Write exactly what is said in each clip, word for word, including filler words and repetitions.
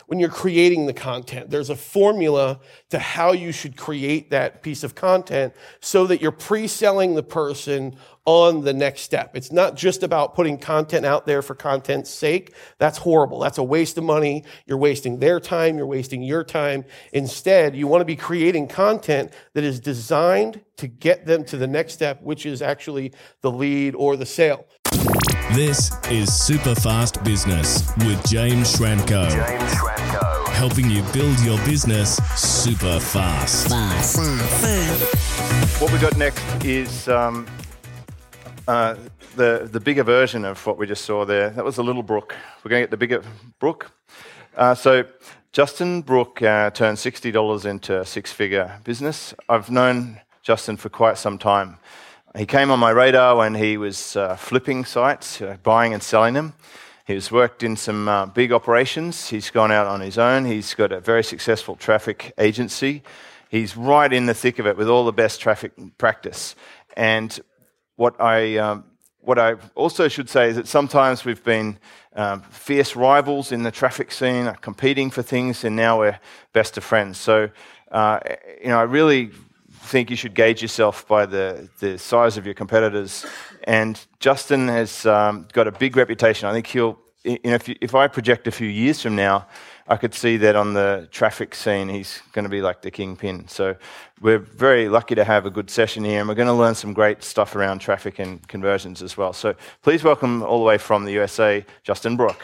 when you're creating the content. There's a formula to how you should create that piece of content so that you're pre-selling the person on the next step. It's not just about putting content out there for content's sake. That's horrible. That's a waste of money. You're wasting their time. You're wasting your time. Instead, you want to be creating content that is designed to get them to the next step, which is actually the lead or the sale. This is Super Fast Business with James Schramko. James Schramko. Helping you build your business super fast. Fast. Fast. What we got next is um, uh, the the bigger version of what we just saw there. That was a little Brook. We're going to get the bigger Brook. Uh, so Justin Brook uh, turned sixty dollars into a six-figure business. I've known Justin for quite some time. He came on my radar when he was uh, flipping sites, uh, buying and selling them. He's worked in some uh, big operations. He's gone out on his own. He's got a very successful traffic agency. He's right in the thick of it with all the best traffic practice. And what I um, what I also should say is that sometimes we've been um, fierce rivals in the traffic scene, uh, competing for things, and now we're best of friends. So, uh, you know, I really think you should gauge yourself by the, the size of your competitors. And Justin has um, got a big reputation. I think he'll, you know, if, you, if I project a few years from now, I could see that on the traffic scene, he's going to be like the kingpin. So we're very lucky to have a good session here, and we're going to learn some great stuff around traffic and conversions as well. So please welcome all the way from the U S A, Justin Brook.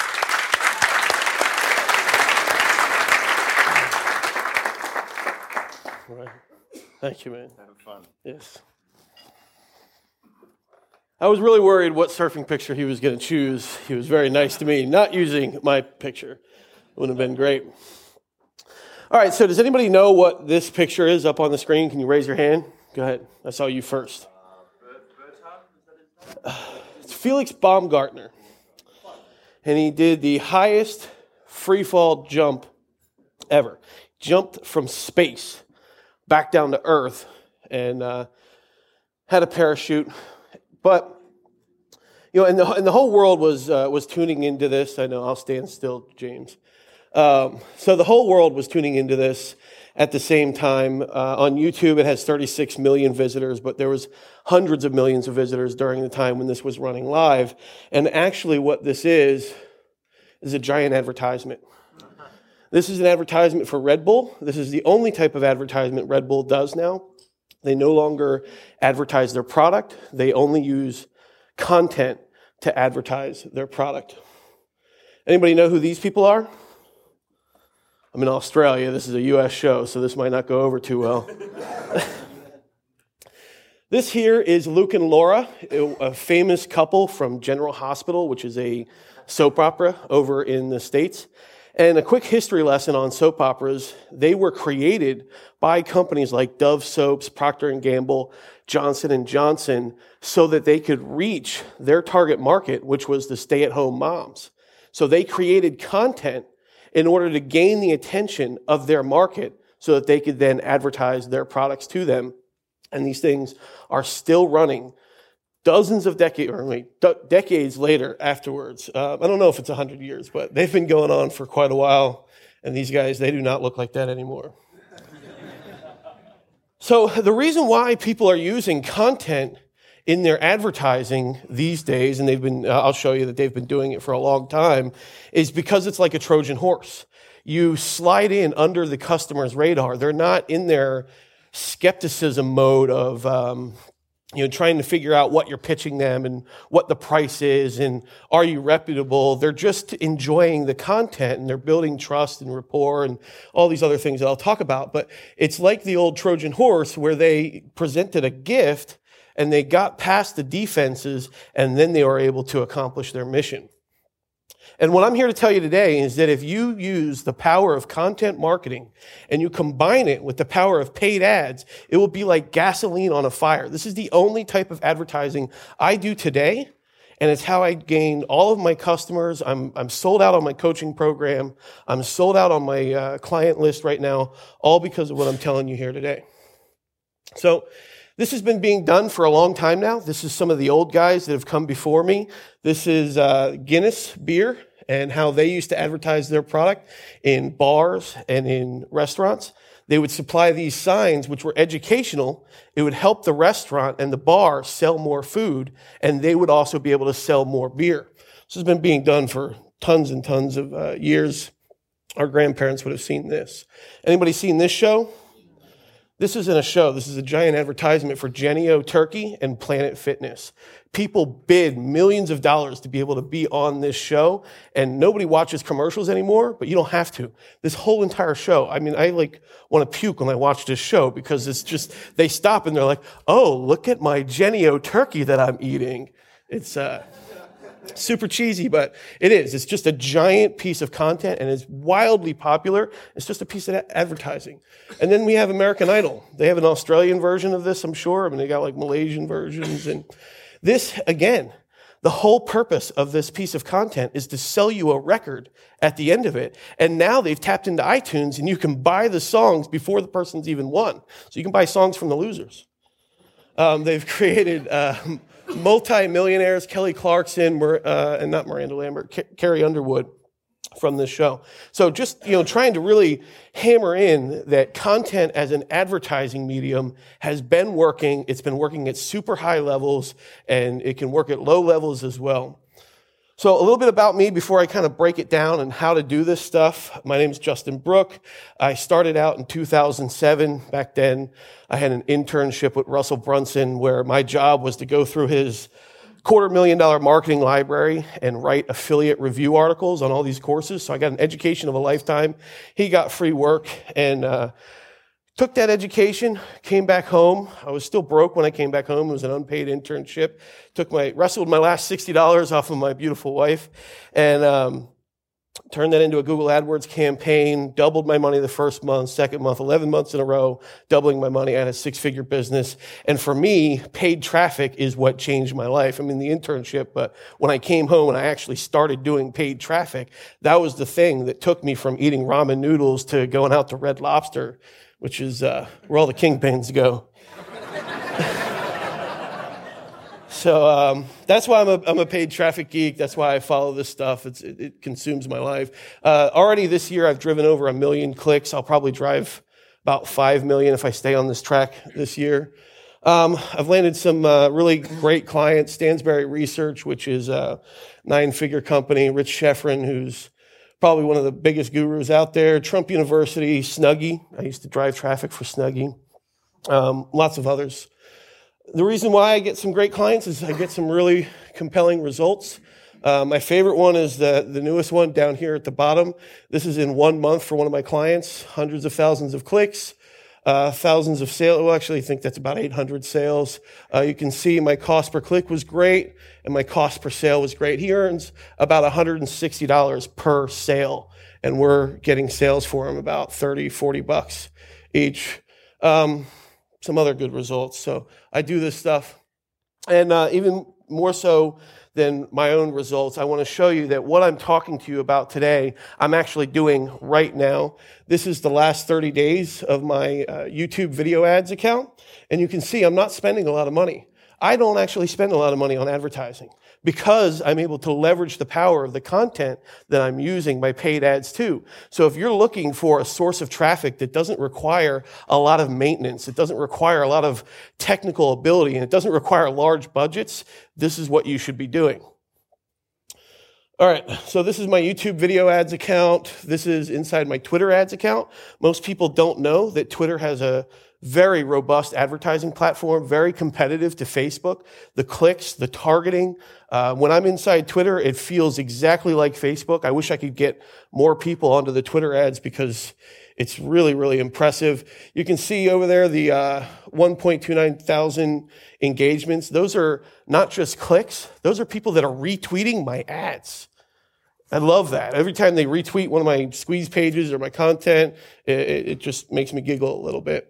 Right. Thank you, man. Having fun. Yes. I was really worried what surfing picture he was going to choose. He was very nice to me, not using my picture. It would have been great. All right, so does anybody know what this picture is up on the screen? Can you raise your hand? Go ahead. I saw you first. It's Felix Baumgartner. And he did the highest free fall jump ever. Jumped from space back down to Earth and uh, had a parachute. But, you know, and the, and the whole world was uh, was tuning into this. I know, I'll stand still, James. Um, so the whole world was tuning into this at the same time. Uh, on YouTube, it has thirty-six million visitors, but there was hundreds of millions of visitors during the time when this was running live. And actually what this is, is a giant advertisement. This is an advertisement for Red Bull. This is the only type of advertisement Red Bull does now. They no longer advertise their product. They only use content to advertise their product. Anybody know who these people are? I'm in Australia. This is a U S show, so this might not go over too well. This here is Luke and Laura, a famous couple from General Hospital, which is a soap opera over in the States. And a quick history lesson on soap operas. They were created by companies like Dove Soaps, Procter and Gamble, Johnson and Johnson, so that they could reach their target market, which was the stay-at-home moms. So they created content in order to gain the attention of their market so that they could then advertise their products to them. And these things are still running dozens of decades, or wait, de- decades later afterwards. Uh, I don't know if it's one hundred years, but they've been going on for quite a while. And these guys, they do not look like that anymore. So the reason why people are using content in their advertising these days, and they've been, uh, I'll show you that they've been doing it for a long time, is because it's like a Trojan horse. You slide in under the customer's radar. They're not in their skepticism mode of, um, you know, trying to figure out what you're pitching them and what the price is and are you reputable. They're just enjoying the content and they're building trust and rapport and all these other things that I'll talk about. But it's like the old Trojan horse where they presented a gift and they got past the defenses and then they were able to accomplish their mission. And what I'm here to tell you today is that if you use the power of content marketing and you combine it with the power of paid ads, it will be like gasoline on a fire. This is the only type of advertising I do today, and it's how I gain all of my customers. I'm, I'm sold out on my coaching program. I'm sold out on my uh, client list right now, all because of what I'm telling you here today. So this has been being done for a long time now. This is some of the old guys that have come before me. This is uh, Guinness beer, and how they used to advertise their product in bars and in restaurants. They would supply these signs, which were educational. It would help the restaurant and the bar sell more food, and they would also be able to sell more beer. This has been being done for tons and tons of uh, years. Our grandparents would have seen this. Anybody seen this show? This isn't a show. This is a giant advertisement for Jennie-O Turkey and Planet Fitness. People bid millions of dollars to be able to be on this show, and nobody watches commercials anymore, but you don't have to. This whole entire show, I mean, I like want to puke when I watch this show because it's just, they stop and they're like, oh, look at my Jennie-O Turkey that I'm eating. It's uh, super cheesy, but it is. It's just a giant piece of content, and it's wildly popular. It's just a piece of advertising. And then we have American Idol. They have an Australian version of this, I'm sure. I mean, they got like Malaysian versions, and this, again, the whole purpose of this piece of content is to sell you a record at the end of it. And now they've tapped into iTunes, and you can buy the songs before the person's even won. So you can buy songs from the losers. Um, they've created uh, multi-millionaires, Kelly Clarkson, uh, and not Miranda Lambert, Ca- Carrie Underwood, from this show. So just, you know, trying to really hammer in that content as an advertising medium has been working. It's been working at super high levels, and it can work at low levels as well. So a little bit about me before I kind of break it down and how to do this stuff. My name is Justin Brook. I started out in two thousand seven. Back then, I had an internship with Russell Brunson where my job was to go through his quarter million dollar marketing library and write affiliate review articles on all these courses. So I got an education of a lifetime. He got free work, and uh, took that education, came back home. I was still broke when I came back home. It was an unpaid internship. Took my, wrestled my last sixty dollars off of my beautiful wife, and um, turned that into a Google AdWords campaign, doubled my money the first month, second month, eleven months in a row, doubling my money. I had a six-figure business. And for me, paid traffic is what changed my life. I mean, the internship, but when I came home and I actually started doing paid traffic, that was the thing that took me from eating ramen noodles to going out to Red Lobster, which is uh, where all the kingpins go. So um, that's why I'm a, I'm a paid traffic geek. That's why I follow this stuff. It's, it, it consumes my life. Uh, already this year, I've driven over a million clicks. I'll probably drive about five million if I stay on this track this year. Um, I've landed some uh, really great clients. Stansberry Research, which is a nine-figure company. Rich Schefren, who's probably one of the biggest gurus out there. Trump University, Snuggie. I used to drive traffic for Snuggie. Um, lots of others. The reason why I get some great clients is I get some really compelling results. Uh, my favorite one is the, the newest one down here at the bottom. This is in one month for one of my clients, hundreds of thousands of clicks, uh, thousands of sales. Well, actually, I think that's about eight hundred sales. Uh, you can see my cost per click was great, and my cost per sale was great. He earns about one hundred sixty dollars per sale, and we're getting sales for him about thirty, forty bucks each. Um, some other good results. So I do this stuff. And uh, even more so than my own results, I want to show you that what I'm talking to you about today, I'm actually doing right now. This is the last thirty days of my uh, YouTube video ads account. And you can see I'm not spending a lot of money. I don't actually spend a lot of money on advertising because I'm able to leverage the power of the content that I'm using my paid ads too. So if you're looking for a source of traffic that doesn't require a lot of maintenance, it doesn't require a lot of technical ability, and it doesn't require large budgets, this is what you should be doing. All right, so this is my YouTube video ads account. This is inside my Twitter ads account. Most people don't know that Twitter has a very robust advertising platform, very competitive to Facebook. The clicks, the targeting. Uh, when I'm inside Twitter, it feels exactly like Facebook. I wish I could get more people onto the Twitter ads because it's really, really impressive. You can see over there the uh, one point two nine thousand engagements. Those are not just clicks. Those are people that are retweeting my ads. I love that. Every time they retweet one of my squeeze pages or my content, it, it just makes me giggle a little bit.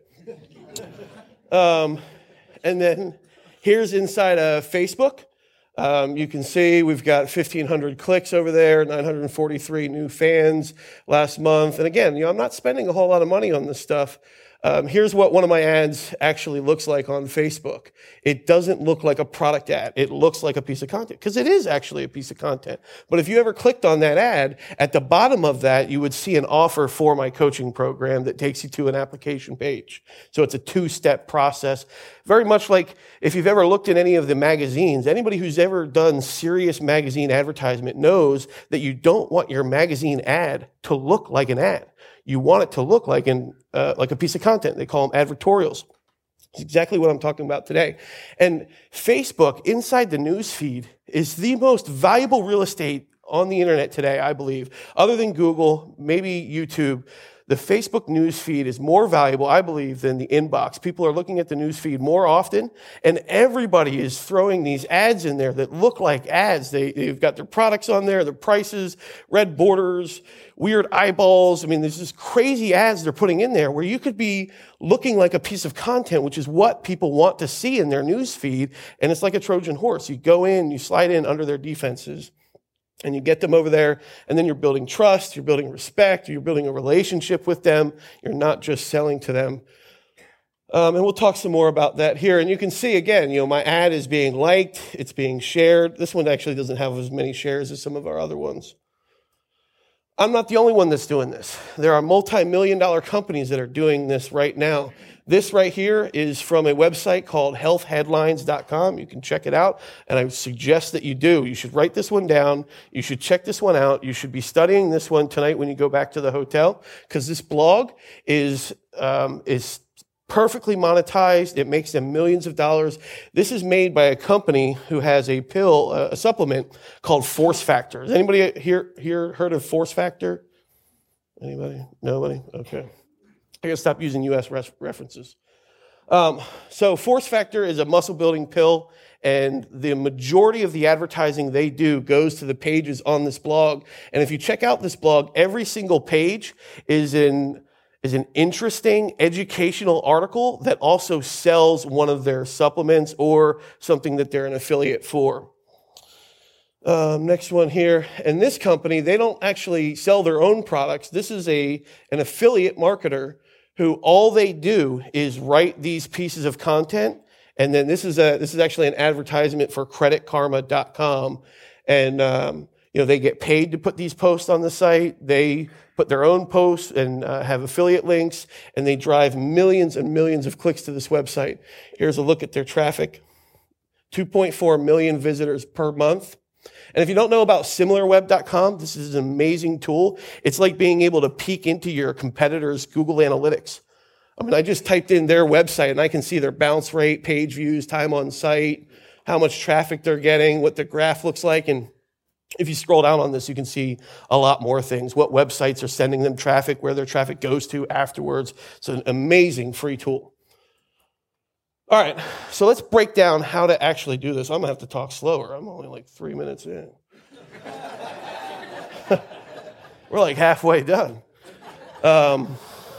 Um, and then here's inside of Facebook. Um, you can see we've got fifteen hundred clicks over there, nine hundred forty-three new fans last month. And again, you know, I'm not spending a whole lot of money on this stuff. Um, here's what one of my ads actually looks like on Facebook. It doesn't look like a product ad. It looks like a piece of content, because it is actually a piece of content. But if you ever clicked on that ad, at the bottom of that, you would see an offer for my coaching program that takes you to an application page. So it's a two-step process. Very much like if you've ever looked at any of the magazines, anybody who's ever done serious magazine advertisement knows that you don't want your magazine ad to look like an ad. You want it to look like an uh, like a piece of content. They call them advertorials. It's exactly what I'm talking about today. And Facebook, inside the news feed, is the most valuable real estate on the internet today, I believe, other than Google, maybe YouTube. The Facebook news feed is more valuable, I believe, than the inbox. People are looking at the news feed more often, and everybody is throwing these ads in there that look like ads. They, they've got their products on there, their prices, red borders, weird eyeballs. I mean, there's just crazy ads they're putting in there where you could be looking like a piece of content, which is what people want to see in their news feed, and it's like a Trojan horse. You go in, you slide in under their defenses, and you get them over there, and then you're building trust, you're building respect, you're building a relationship with them. You're not just selling to them. Um, and we'll talk some more about that here. And you can see, again, you know, my ad is being liked, it's being shared. This one actually doesn't have as many shares as some of our other ones. I'm not the only one that's doing this. There are multi-million dollar companies that are doing this right now. This right here is from a website called health headlines dot com. You can check it out, and I would suggest that you do. You should write this one down. You should check this one out. You should be studying this one tonight when you go back to the hotel, because this blog is um, is perfectly monetized. It makes them millions of dollars. This is made by a company who has a pill, uh, a supplement called Force Factor. Has anybody here, here heard of Force Factor? Anybody? Nobody? Okay. I gotta stop using U S res- references. Um, so Force Factor is a muscle building pill, and the majority of the advertising they do goes to the pages on this blog. And if you check out this blog, every single page is in is an interesting educational article that also sells one of their supplements or something that they're an affiliate for. Um, next one here. And this company, they don't actually sell their own products. This is a an affiliate marketer who all they do is write these pieces of content. And then this is a this is actually an advertisement for credit karma dot com. And um, you know, they get paid to put these posts on the site. They put their own posts and uh, have affiliate links, and they drive millions and millions of clicks to this website. Here's a look at their traffic. two point four million visitors per month. And if you don't know about similar web dot com, this is an amazing tool. It's like being able to peek into your competitors' Google Analytics. I mean, I just typed in their website, and I can see their bounce rate, page views, time on site, how much traffic they're getting, what the graph looks like. And if you scroll down on this, you can see a lot more things, what websites are sending them traffic, where their traffic goes to afterwards. It's an amazing free tool. All right, so let's break down how to actually do this. I'm going to have to talk slower. I'm only like three minutes in. We're like halfway done. Um,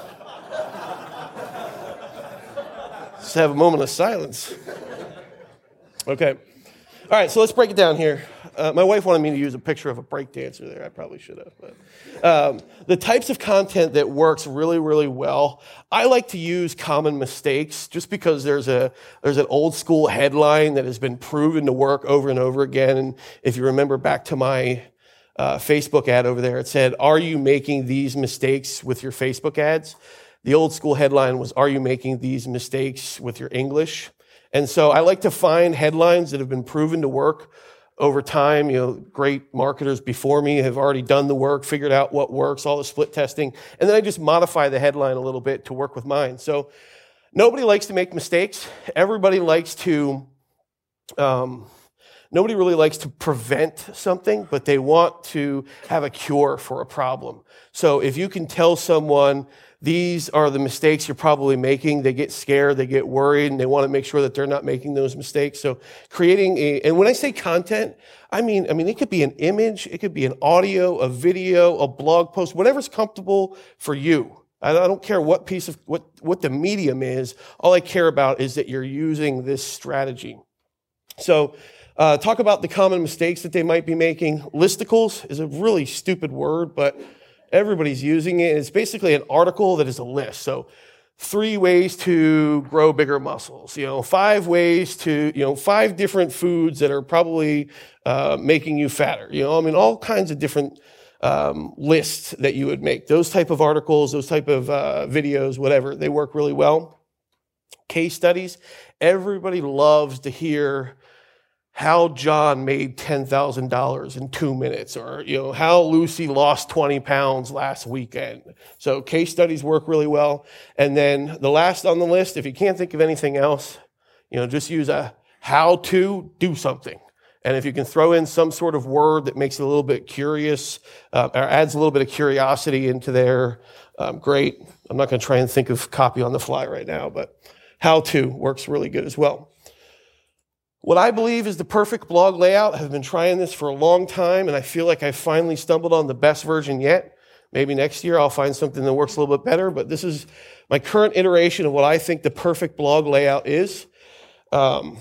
let's have a moment of silence. Okay. All right, so let's break it down here. Uh, my wife wanted me to use a picture of a break dancer there. I probably should have. But um, the types of content that works really, really well, I like to use common mistakes just because there's a there's an old school headline that has been proven to work over and over again. And if you remember back to my uh, Facebook ad over there, it said, "Are you making these mistakes with your Facebook ads?" The old school headline was, "Are you making these mistakes with your English?" And so I like to find headlines that have been proven to work over time. You know, great marketers before me have already done the work, figured out what works, all the split testing, and then I just modify the headline a little bit to work with mine. So nobody likes to make mistakes. Everybody likes to, um, nobody really likes to prevent something, but they want to have a cure for a problem. So if you can tell someone, these are the mistakes you're probably making, they get scared, they get worried, and they want to make sure that they're not making those mistakes. So creating a, and when I say content, I mean, I mean, it could be an image, it could be an audio, a video, a blog post, whatever's comfortable for you. I don't care what piece of, what, what the medium is. All I care about is that you're using this strategy. So, uh, talk about the common mistakes that they might be making. Listicles is a really stupid word, but everybody's using it. It's basically an article that is a list. So three ways to grow bigger muscles, you know, five ways to, you know, five different foods that are probably uh, making you fatter, you know, I mean, all kinds of different um, lists that you would make. Those type of articles, those type of uh, videos, whatever, they work really well. Case studies, everybody loves to hear how John made ten thousand dollars in two minutes, or, you know, how Lucy lost twenty pounds last weekend. So case studies work really well. And then the last on the list, if you can't think of anything else, you know, just use a how to do something. And if you can throw in some sort of word that makes it a little bit curious, uh, or adds a little bit of curiosity into there, um, great. I'm not going to try and think of copy on the fly right now, but how to works really good as well. What I believe is the perfect blog layout. I've been trying this for a long time, and I feel like I've finally stumbled on the best version yet. Maybe next year I'll find something that works a little bit better, but this is my current iteration of what I think the perfect blog layout is. Um,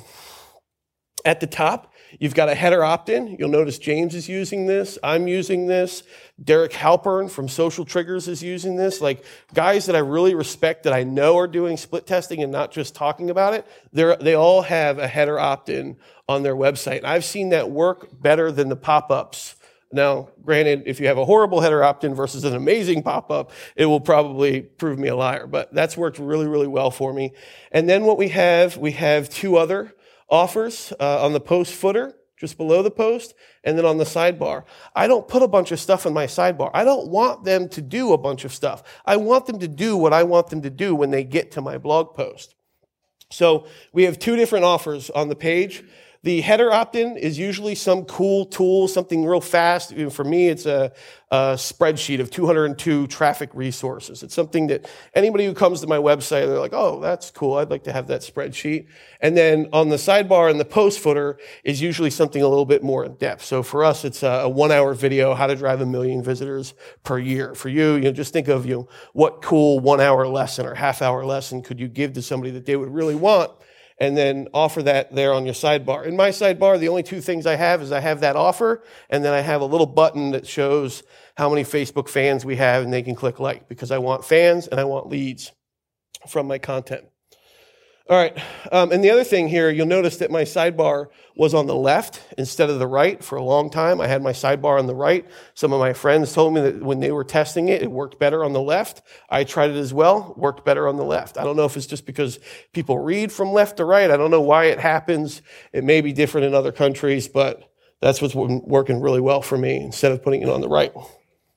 at the top, you've got a header opt-in. You'll notice James is using this. I'm using this. Derek Halpern from Social Triggers is using this. Like, guys that I really respect that I know are doing split testing and not just talking about it, they're, they all have a header opt-in on their website. And I've seen that work better than the pop-ups. Now, granted, if you have a horrible header opt-in versus an amazing pop-up, it will probably prove me a liar. But that's worked really, really well for me. And then what we have, we have two other offers uh, on the post footer, just below the post, and then on the sidebar. I don't put a bunch of stuff in my sidebar. I don't want them to do a bunch of stuff. I want them to do what I want them to do when they get to my blog post. So we have two different offers on the page. The header opt-in is usually some cool tool, something real fast. You know, for me, it's a, a spreadsheet of two hundred two traffic resources. It's something that anybody who comes to my website, they're like, oh, that's cool. I'd like to have that spreadsheet. And then on the sidebar and the post footer is usually something a little bit more in depth. So for us, it's a one-hour video, how to drive a million visitors per year. For you, you know, just think of, you know, what cool one-hour lesson or half-hour lesson could you give to somebody that they would really want, and then offer that there on your sidebar. In my sidebar, the only two things I have is I have that offer, and then I have a little button that shows how many Facebook fans we have, and they can click like, because I want fans and I want leads from my content. All right, um, and the other thing here, you'll notice that my sidebar was on the left instead of the right for a long time. I had my sidebar on the right. Some of my friends told me that when they were testing it, it worked better on the left. I tried it as well, worked better on the left. I don't know if it's just because people read from left to right. I don't know why it happens. It may be different in other countries, but that's what's working really well for me instead of putting it on the right. All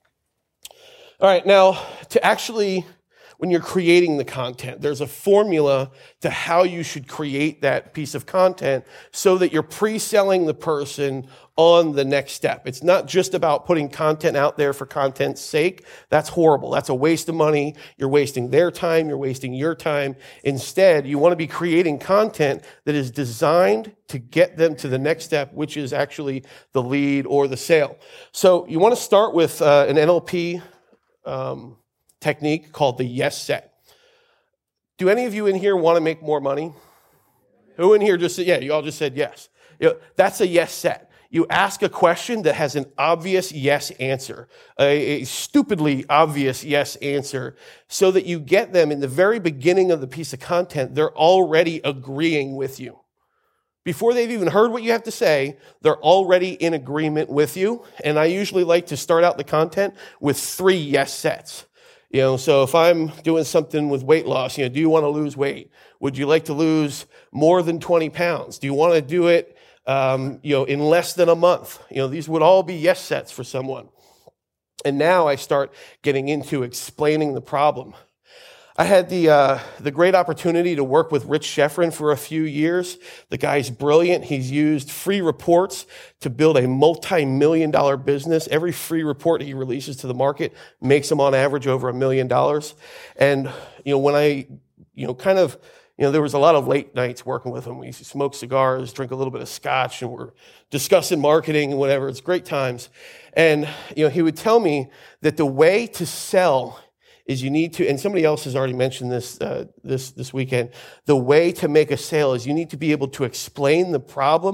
right, now to actually, when you're creating the content, there's a formula to how you should create that piece of content so that you're pre-selling the person on the next step. It's not just about putting content out there for content's sake. That's horrible. That's a waste of money. You're wasting their time. You're wasting your time. Instead, you want to be creating content that is designed to get them to the next step, which is actually the lead or the sale. So you want to start with uh, an N L P um, technique called the yes set. Do any of you in here want to make more money? Who in here just said, yeah, you all just said yes. You know, that's a yes set. You ask a question that has an obvious yes answer, a, a stupidly obvious yes answer, so that you get them in the very beginning of the piece of content, they're already agreeing with you. Before they've even heard what you have to say, they're already in agreement with you. And I usually like to start out the content with three yes sets. You know, so if I'm doing something with weight loss, you know, do you want to lose weight? Would you like to lose more than twenty pounds? Do you want to do it, um, you know, in less than a month? You know, these would all be yes sets for someone. And now I start getting into explaining the problem. I had the uh, the great opportunity to work with Rich Schefren for a few years. The guy's brilliant. He's used free reports to build a multi-million dollar business. Every free report he releases to the market makes him on average over a million dollars. And, you know, when I, you know, kind of, you know, there was a lot of late nights working with him. We used to smoke cigars, drink a little bit of scotch, and we're discussing marketing and whatever. It's great times. And, you know, he would tell me that the way to sell is you need to, and somebody else has already mentioned this uh, this this weekend, the way to make a sale is you need to be able to explain the problem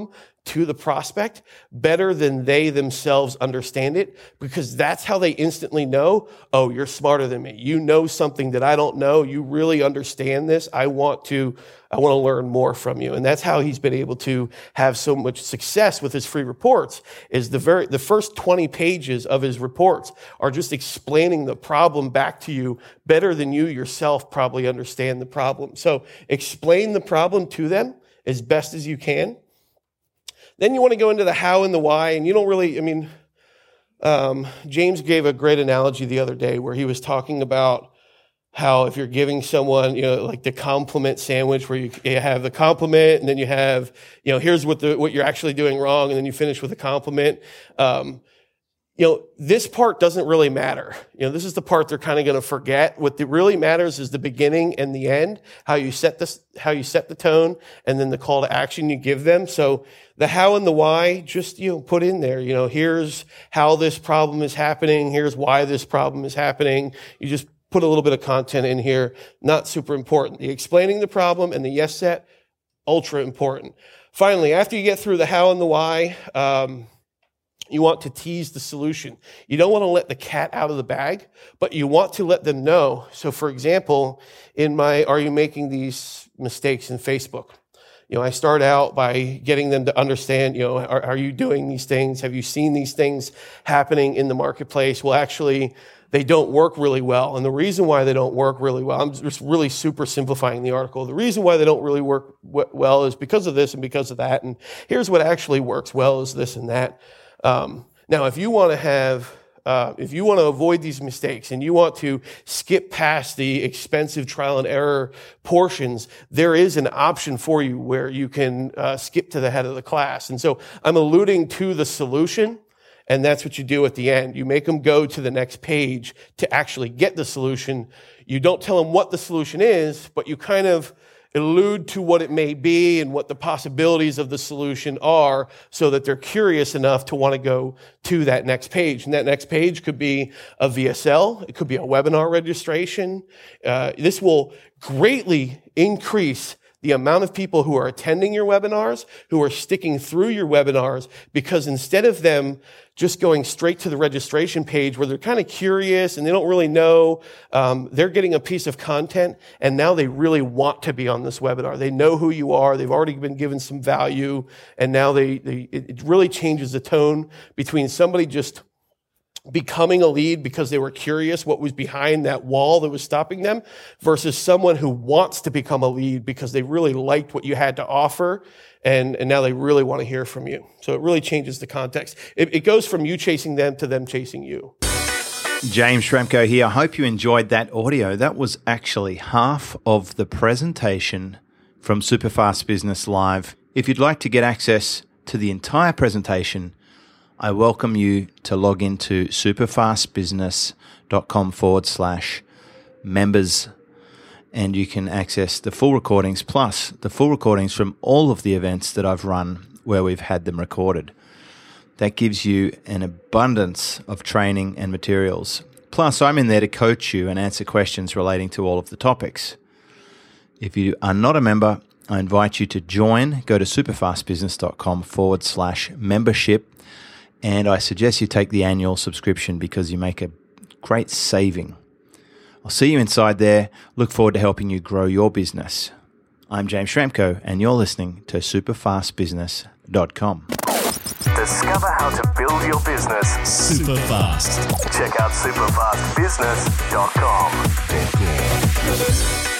to the prospect better than they themselves understand it, because that's how they instantly know, oh, you're smarter than me. You know something that I don't know. You really understand this. I want to, I want to learn more from you. And that's how he's been able to have so much success with his free reports, is the very, the first twenty pages of his reports are just explaining the problem back to you better than you yourself probably understand the problem. So explain the problem to them as best as you can. Then you want to go into the how and the why, and you don't really, I mean, um, James gave a great analogy the other day where he was talking about how if you're giving someone, you know, like the compliment sandwich, where you, you have the compliment and then you have, you know, here's what the what you're actually doing wrong, and then you finish with a compliment. Um, you know, this part doesn't really matter. You know, this is the part they're kind of going to forget. What really matters is the beginning and the end, how you set this, how you set the tone, and then the call to action you give them. So the how and the why, just, you know, put in there, you know, here's how this problem is happening. Here's why this problem is happening. You just put a little bit of content in here. Not super important. The explaining the problem and the yes set, ultra important. Finally, after you get through the how and the why, um, you want to tease the solution. You don't want to let the cat out of the bag, but you want to let them know. So for example, in my, are you making these mistakes in Facebook? You know, I start out by getting them to understand, you know, are, are you doing these things? Have you seen these things happening in the marketplace? Well, actually, they don't work really well. And the reason why they don't work really well, I'm just really super simplifying the article. The reason why they don't really work well is because of this and because of that. And here's what actually works well is this and that. Um, now, if you want to have, uh, if you want to avoid these mistakes and you want to skip past the expensive trial and error portions, there is an option for you where you can uh, skip to the head of the class. And so I'm alluding to the solution, and that's what you do at the end. You make them go to the next page to actually get the solution. You don't tell them what the solution is, but you kind of allude to what it may be and what the possibilities of the solution are so that they're curious enough to want to go to that next page. And that next page could be a V S L. It could be a webinar registration. Uh, this will greatly increase the amount of people who are attending your webinars, who are sticking through your webinars, because instead of them just going straight to the registration page where they're kind of curious and they don't really know, um, they're getting a piece of content, and now they really want to be on this webinar. They know who you are. They've already been given some value, and now they, they it really changes the tone between somebody just becoming a lead because they were curious what was behind that wall that was stopping them versus someone who wants to become a lead because they really liked what you had to offer, and, and now they really want to hear from you. So it really changes the context. It, it goes from you chasing them to them chasing you. James Schramko here. I hope you enjoyed that audio. That was actually half of the presentation from Superfast Business Live. If you'd like to get access to the entire presentation, I welcome you to log into superfastbusiness.com forward slash members, and you can access the full recordings plus the full recordings from all of the events that I've run where we've had them recorded. That gives you an abundance of training and materials. Plus, I'm in there to coach you and answer questions relating to all of the topics. If you are not a member, I invite you to join. Go to superfastbusiness.com forward slash membership. And I suggest you take the annual subscription because you make a great saving. I'll see you inside there. Look forward to helping you grow your business. I'm James Schramko, and you're listening to superfast business dot com. Discover how to build your business super fast. Check out superfast business dot com.